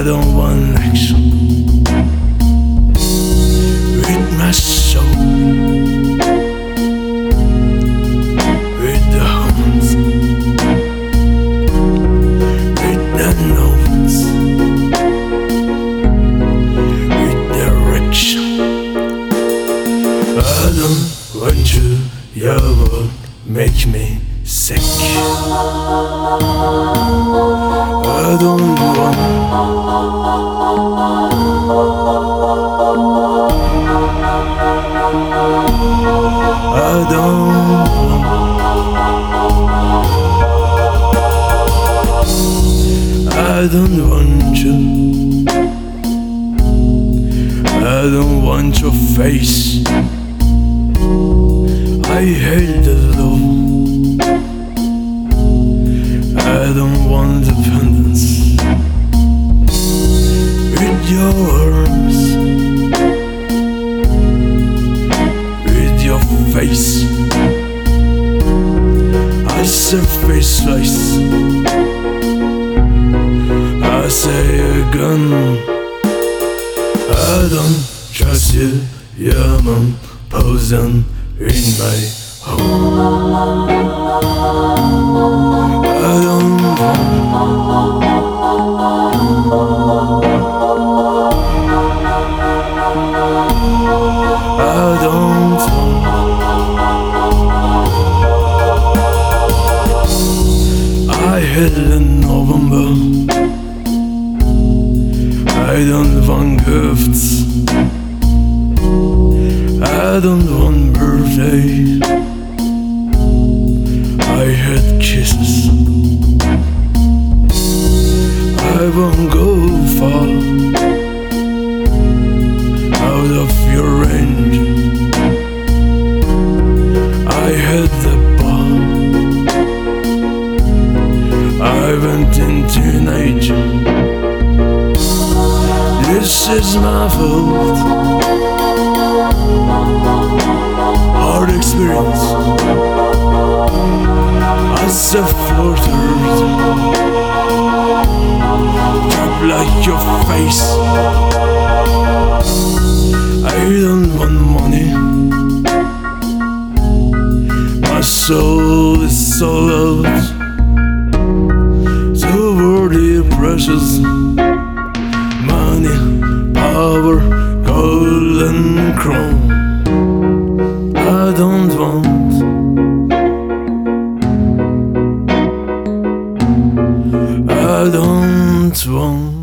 I don't want action with my soul, with the horns, with the notes, with direction. I don't want you, your word make me sick. I don't want you. I don't want your face. I hate the love. I don't want dependence. With your arms, with your face, I say faceless. I say again, I don't trust you. You're man posing in my home. I don't want. I don't want. I hate in November. I don't want gifts. I don't want birthday. I hate kisses. I won't go far out of your range. I hate the bar. I went into nature. This is my fault. Hard experience. I self-flirted. Drop like your face. I don't want money. My soul is so lost. So worthy, precious. Money, power, gold and crown. I don't want. I don't want.